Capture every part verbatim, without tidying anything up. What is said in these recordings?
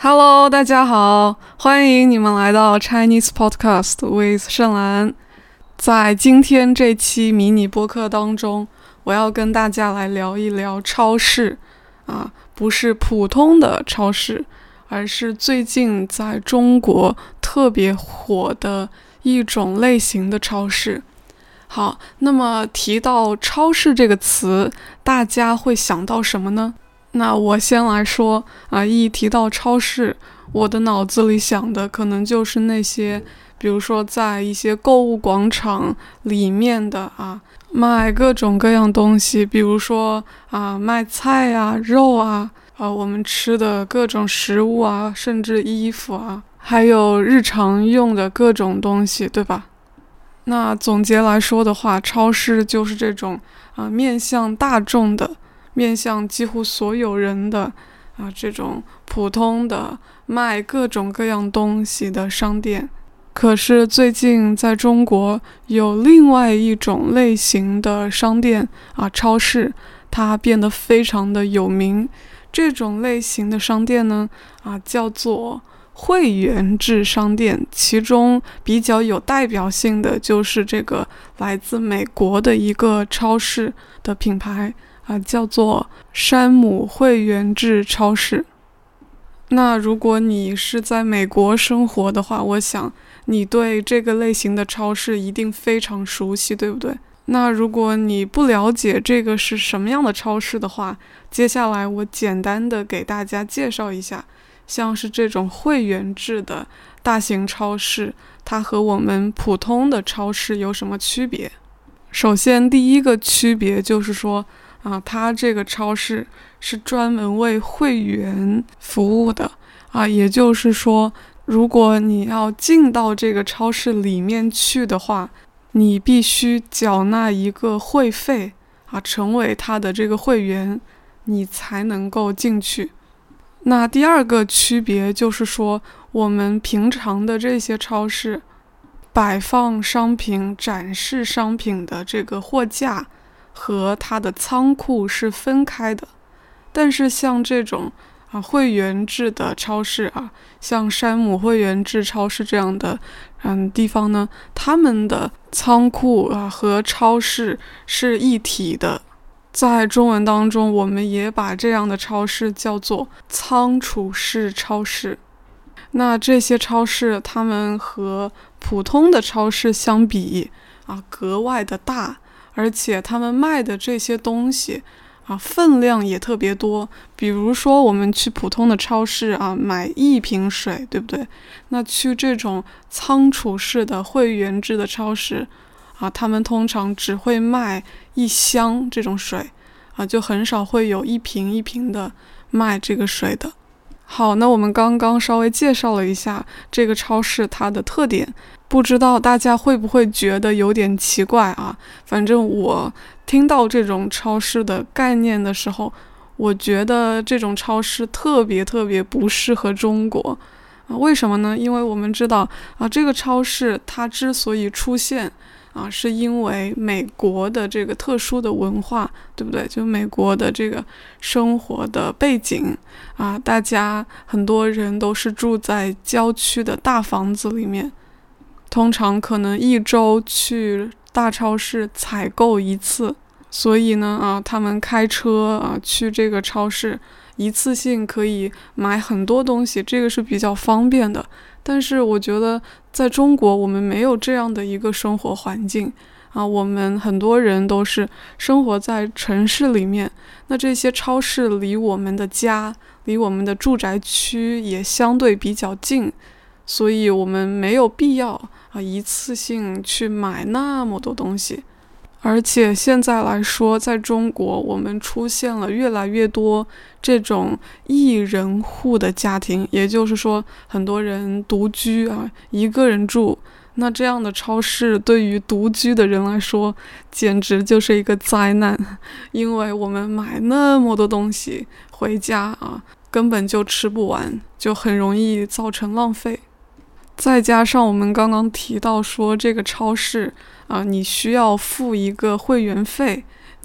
Hello，大家好，欢迎你们来到 Chinese Podcast with 盛兰。在今天这期迷你播客当中，我要跟大家来聊一聊超市啊，不是普通的超市，而是最近在中国特别火的一种类型的超市。好，那么提到超市这个词，大家会想到什么呢？那我先来说啊，一提到超市，我的脑子里想的可能就是那些，比如说在一些购物广场里面的啊，卖各种各样东西，比如说啊，卖菜啊、肉啊，啊，我们吃的各种食物啊，甚至衣服啊，还有日常用的各种东西，对吧？那总结来说的话，超市就是这种啊，面向大众的。面向几乎所有人的啊，这种普通的卖各种各样东西的商店。可是最近在中国有另外一种类型的商店啊，超市，它变得非常的有名。这种类型的商店呢啊，叫做会员制商店，其中比较有代表性的就是这个来自美国的一个超市的品牌啊，叫做山姆会员制超市。那如果你是在美国生活的话，我想你对这个类型的超市一定非常熟悉，对不对？那如果你不了解这个是什么样的超市的话，接下来我简单的给大家介绍一下，像是这种会员制的大型超市，它和我们普通的超市有什么区别？首先，第一个区别就是说啊，它这个超市是专门为会员服务的啊，也就是说，如果你要进到这个超市里面去的话，你必须缴纳一个会费啊，成为它的这个会员，你才能够进去。那第二个区别就是说，我们平常的这些超市摆放商品、展示商品的这个货架和它的仓库是分开的，但是像这种啊会员制的超市啊，像山姆会员制超市这样的嗯地方呢，他们的仓库啊和超市是一体的。在中文当中，我们也把这样的超市叫做仓储式超市。那这些超市，它们和普通的超市相比啊，格外的大。而且他们卖的这些东西啊，分量也特别多。比如说我们去普通的超市啊，买一瓶水，对不对？那去这种仓储式的会员制的超市啊，他们通常只会卖一箱这种水啊，就很少会有一瓶一瓶的卖这个水的。好，那我们刚刚稍微介绍了一下这个超市它的特点，不知道大家会不会觉得有点奇怪啊？反正我听到这种超市的概念的时候，我觉得这种超市特别特别不适合中国啊。为什么呢？因为我们知道啊，这个超市它之所以出现啊，是因为美国的这个特殊的文化，对不对？就美国的这个生活的背景啊，大家很多人都是住在郊区的大房子里面，通常可能一周去大超市采购一次，所以呢啊，他们开车啊去这个超市，一次性可以买很多东西，这个是比较方便的。但是我觉得在中国我们没有这样的一个生活环境啊，我们很多人都是生活在城市里面，那这些超市离我们的家，离我们的住宅区也相对比较近，所以我们没有必要啊一次性去买那么多东西。而且现在来说，在中国我们出现了越来越多这种一人户的家庭，也就是说很多人独居啊，一个人住。那这样的超市对于独居的人来说简直就是一个灾难，因为我们买那么多东西回家啊，根本就吃不完，就很容易造成浪费。再加上我们刚刚提到说这个超市啊，你需要付一个会员费，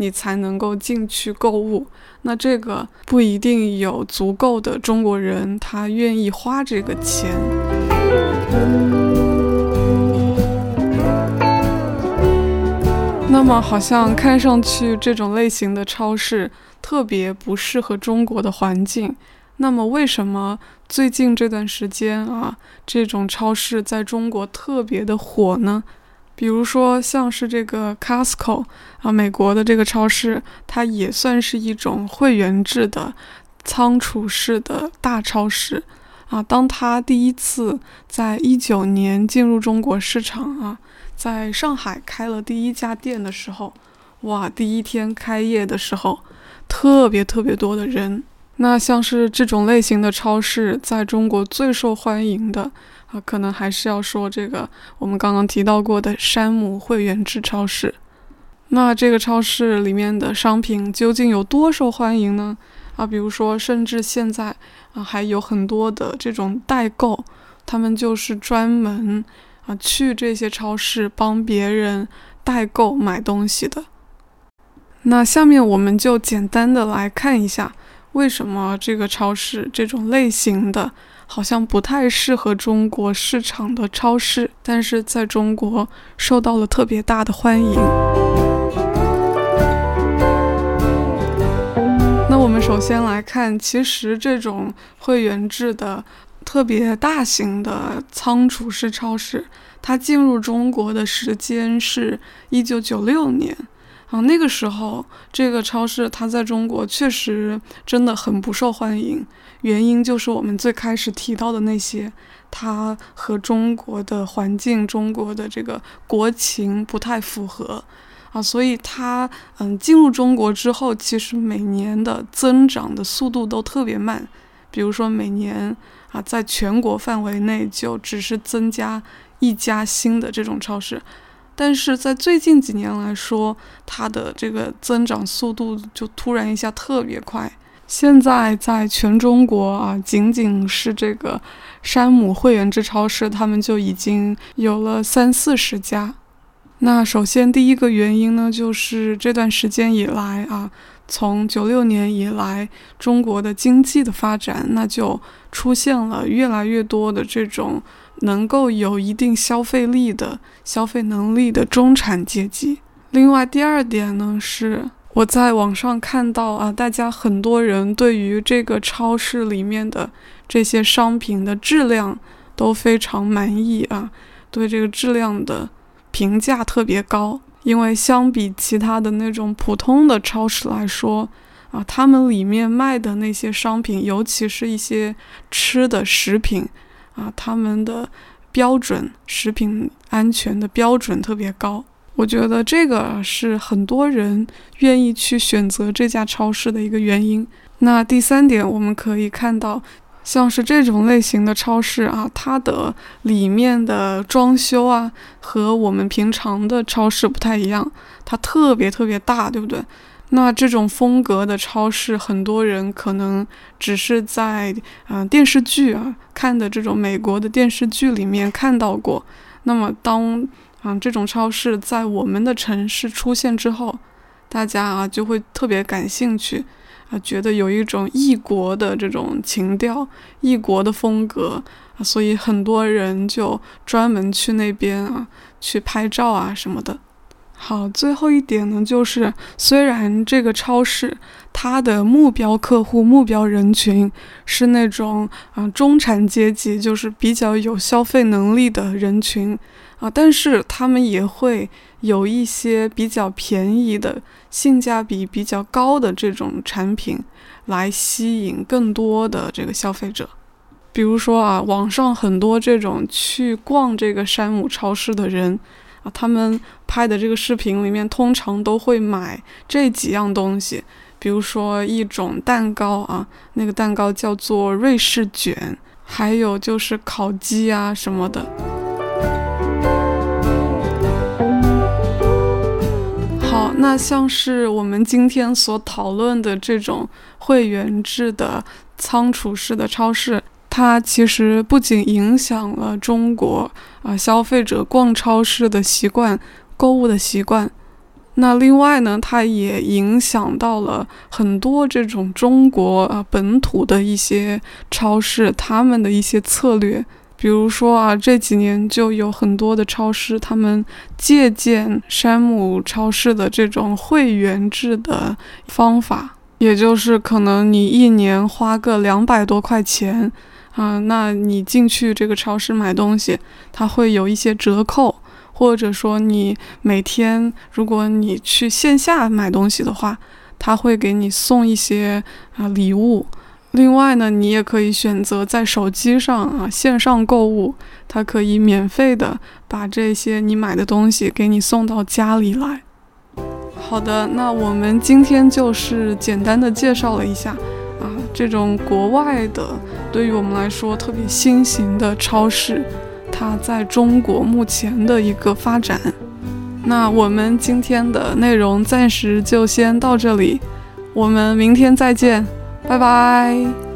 你才能够进去购物。那这个不一定有足够的中国人他愿意花这个钱。那么好像看上去这种类型的超市特别不适合中国的环境，那么为什么最近这段时间啊，这种超市在中国特别的火呢？比如说像是这个 Costco 啊，美国的这个超市，它也算是一种会员制的仓储式的大超市啊。当它第一次在一九年进入中国市场啊，在上海开了第一家店的时候，哇，第一天开业的时候，特别特别多的人。那像是这种类型的超市，在中国最受欢迎的啊，可能还是要说这个我们刚刚提到过的山姆会员制超市。那这个超市里面的商品究竟有多受欢迎呢？啊，比如说，甚至现在啊，还有很多的这种代购，他们就是专门啊去这些超市帮别人代购买东西的。那下面我们就简单的来看一下，为什么这个超市这种类型的好像不太适合中国市场的超市，但是在中国受到了特别大的欢迎。那我们首先来看，其实这种会员制的特别大型的仓储式超市，它进入中国的时间是一九九六年啊，那个时候这个超市它在中国确实真的很不受欢迎，原因就是我们最开始提到的那些，它和中国的环境、中国的这个国情不太符合啊，所以它嗯进入中国之后，其实每年的增长的速度都特别慢，比如说每年啊在全国范围内就只是增加一家新的这种超市。但是在最近几年来说，它的这个增长速度就突然一下特别快。现在在全中国啊，仅仅是这个山姆会员制超市，他们就已经有了三四十家。那首先第一个原因呢，就是这段时间以来啊，从九六年以来，中国的经济的发展，那就出现了越来越多的这种能够有一定消费力的消费能力的中产阶级。另外第二点呢，是我在网上看到啊，大家很多人对于这个超市里面的这些商品的质量都非常满意啊，对这个质量的评价特别高。因为相比其他的那种普通的超市来说啊，他们里面卖的那些商品，尤其是一些吃的食品啊，他们的标准，食品安全的标准特别高。我觉得这个是很多人愿意去选择这家超市的一个原因。那第三点，我们可以看到，像是这种类型的超市啊，它的里面的装修啊，和我们平常的超市不太一样，它特别特别大，对不对？那这种风格的超市，很多人可能只是在、呃、电视剧啊看的这种美国的电视剧里面看到过。那么当、呃、这种超市在我们的城市出现之后，大家啊就会特别感兴趣啊，觉得有一种异国的这种情调，异国的风格啊，所以很多人就专门去那边啊去拍照啊什么的。好，最后一点呢，就是虽然这个超市它的目标客户、目标人群是那种啊中产阶级，就是比较有消费能力的人群啊，但是他们也会有一些比较便宜的、性价比比较高的这种产品，来吸引更多的这个消费者。比如说啊，网上很多这种去逛这个山姆超市的人啊，他们拍的这个视频里面通常都会买这几样东西，比如说一种蛋糕啊，那个蛋糕叫做瑞士卷，还有就是烤鸡啊什么的。好，那像是我们今天所讨论的这种会员制的仓储式的超市，它其实不仅影响了中国、呃、消费者逛超市的习惯、购物的习惯， 那另外呢，它也影响到了很多这种中国啊本土的一些超市，他们的一些策略。比如说啊，这几年就有很多的超市，他们借鉴山姆超市的这种会员制的方法，也就是可能你一年花个两百多块钱啊，那你进去这个超市买东西，它会有一些折扣。或者说你每天如果你去线下买东西的话，他会给你送一些啊礼物。另外呢，你也可以选择在手机上啊线上购物，它可以免费的把这些你买的东西给你送到家里来。好的，那我们今天就是简单的介绍了一下啊这种国外的对于我们来说特别新型的超市，它在中国目前的一个发展。那我们今天的内容暂时就先到这里，我们明天再见，拜拜。